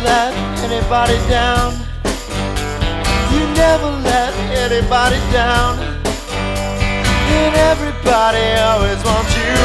let anybody down. You never let anybody down. And everybody always wants you